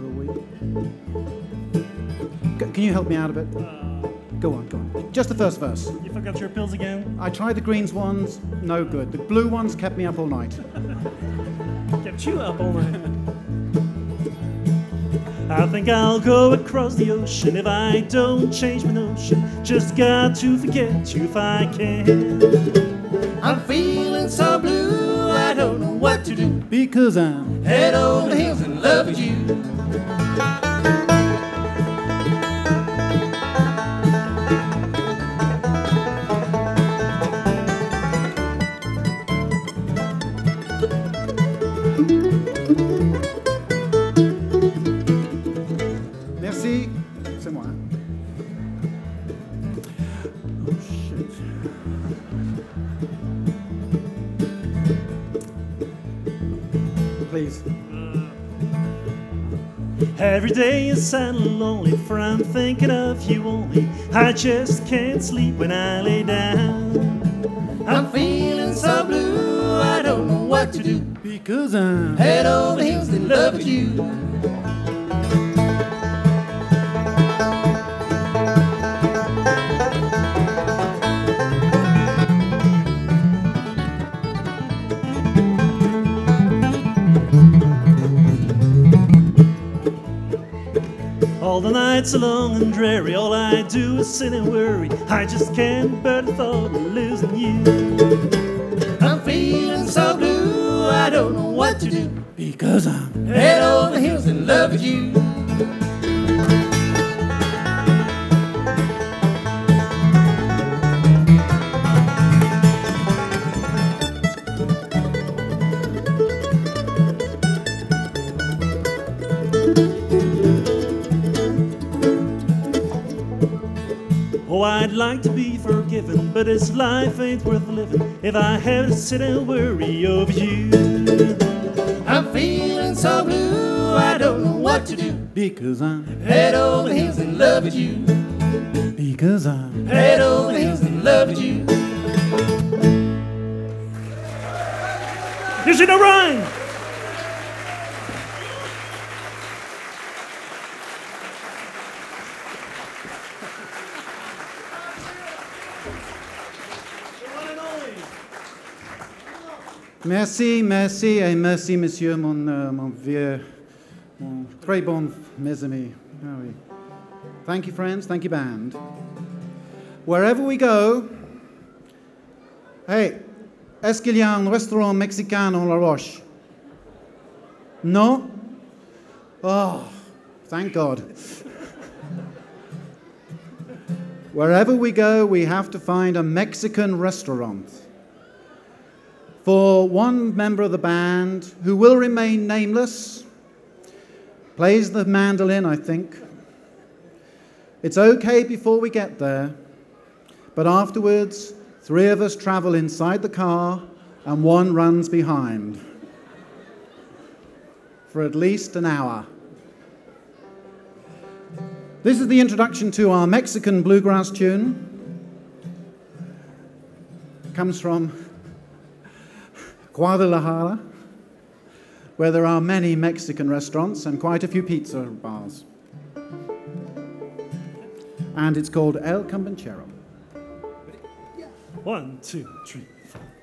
will we? Can you help me out a bit? Go on, go on. Just the first verse. You forgot your pills again? I tried the greens ones, no good. The blue ones kept me up all night. Kept you up all night. I think I'll go across the ocean if I don't change my notion. Just got to forget you if I can. I'm feeling so blue, I don't know what to do. Because I'm Head over heels in love with you. Merci. C'est moi. Oh, shit. Please. Every day is sad and lonely, for I'm thinking of you only. I just can't sleep when I lay down. I'm feeling so blue, I don't know what to do. Because I'm Head over heels in love with you. All the nights are long and dreary, all I do is sit and worry. I just can't bear the thought of losing you. I'm feeling so blue, I don't know what to do. because I'm Head over heels in love with you. Oh, I'd like to be forgiven, but this life ain't worth living if I have to sit and worry over you. I'm feeling so blue, I don't know what to do. because I'm Head over heels in love with you. because I'm Head over heels in love with you. You see no rhyme! Merci, merci, et merci, monsieur, mon vieux, mon très bon mes amis. Ah oui. Thank you, friends. Thank you, band. Wherever we go, hey, est-ce qu'il y a un restaurant mexicain en La Roche? No? Oh, thank God. Wherever we go, we have to find a Mexican restaurant. For one member of the band, who will remain nameless, plays the mandolin, I think. It's okay before we get there, but afterwards, 3 of us travel inside the car and one runs behind for at least an hour. This is the introduction to our Mexican bluegrass tune. It comes from Guadalajara, where there are many Mexican restaurants and quite a few pizza bars. And it's called El Campanchero. 1, 2, 3.